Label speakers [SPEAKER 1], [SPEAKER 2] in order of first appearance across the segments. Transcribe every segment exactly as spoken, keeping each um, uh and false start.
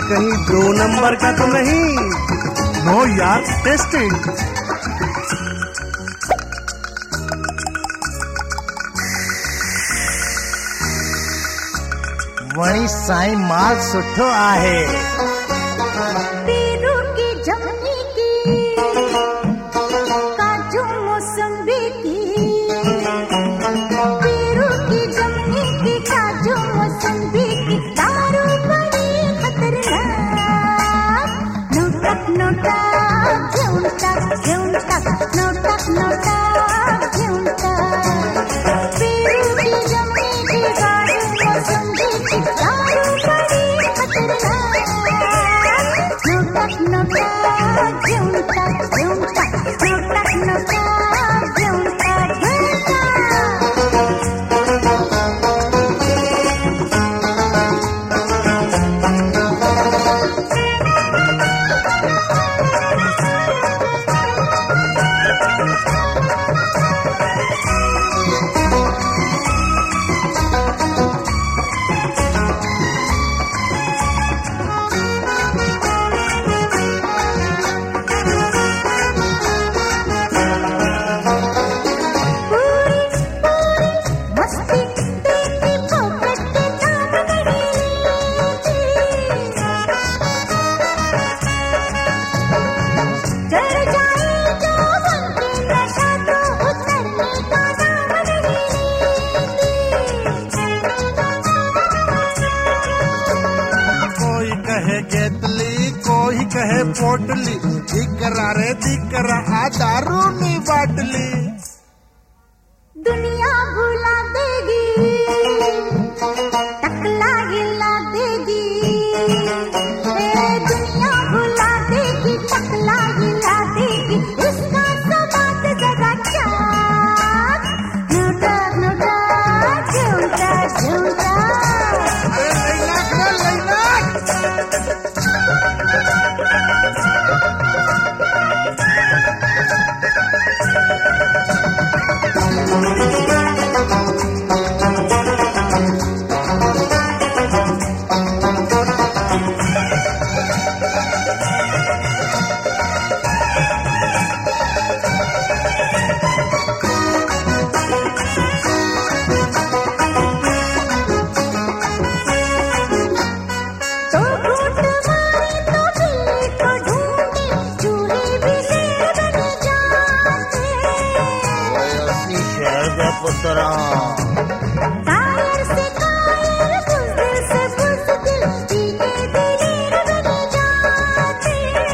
[SPEAKER 1] कहीं दो नंबर का तो नहीं? नो यार, टेस्टिंग।
[SPEAKER 2] वही साईं माल सुठो आहे।
[SPEAKER 3] पेरू की जमनी की, काजू मौसम्बी की, पेरू की जमनी की, काजू मौसम्बी की, दारू बड़ी खतरनाक। नोटक नोटक घेऊन टाक, घेऊन टाक, नोटक नोटक घेऊन टाक। पेरू की जमनी की, काजू मौसम्बी की, दारू बड़ी खतरनाक। नोटक नोटक घेऊन टाक, घेऊन टाक, नोटक नोटक घेऊन टाक, घेऊन
[SPEAKER 2] कोई कहे पोटली, दिकरा रे दिकरा आ दारू नी बाटली।
[SPEAKER 3] दुनिया भुला देगी, टकला हिला देगी, ए दुनिया भुला देगी, टकला हिला देगी, उसका सवाद जरा चाक। नोटक नोटक घेऊन टाक, घेऊन टाक।
[SPEAKER 2] अरे लैलाक रे लैलाक।
[SPEAKER 3] तो घूट मारे तो बिल्ली को ढूंढे, चूहे भी शेर बन जाते।
[SPEAKER 2] ओसी शहर का पुत्रा।
[SPEAKER 3] कायर से कायर, बुज़दिल से बुज़दिल, धीरे धीरे बन जाते।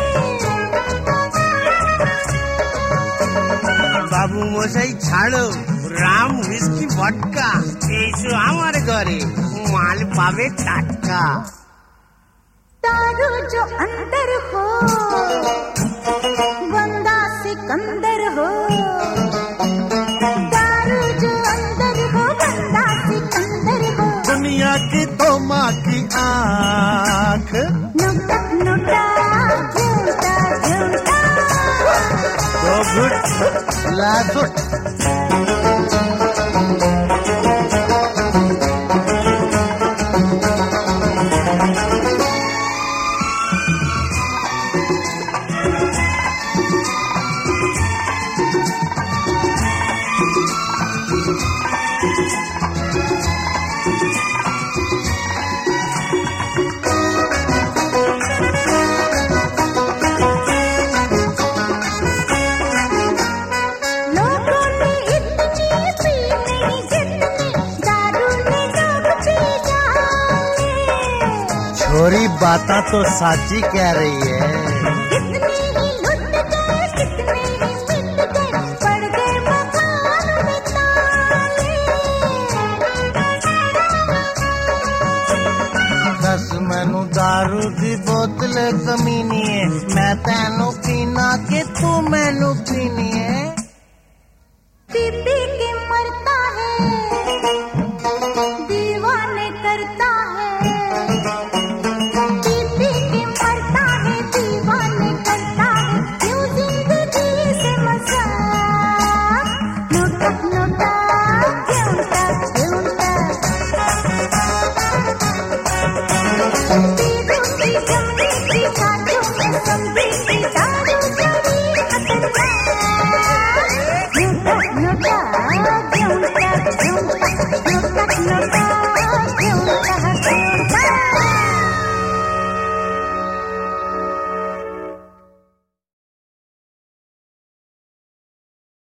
[SPEAKER 1] बाबू मोसाई छाड़ो, राम विस्की वोडका एसो हमारे घरे माल पावे टाटका।
[SPEAKER 3] दारू जो अंदर हो, बंदा सिकंदर हो। दारू जो अंदर हो, बंदा सिकंदर हो।
[SPEAKER 2] दुनिया की तो माँ की आँख।
[SPEAKER 3] नोटक नोटक घेऊन टाक, घेऊन टाक।
[SPEAKER 2] दो घुट ला घुट।
[SPEAKER 3] लोगों ने इतनी पी नहीं जितनी दारू ने लोग पी जाए।
[SPEAKER 2] छोरी बाता तो साची कह रही है।
[SPEAKER 3] कितने ही लुट गए, कितने ही मिट गए, पड़ गए मकान में ताले।
[SPEAKER 2] दस मैनू दारू दी बोतल कमीनी है, मैं तैनू पीना कि तू मैनू पीनी है।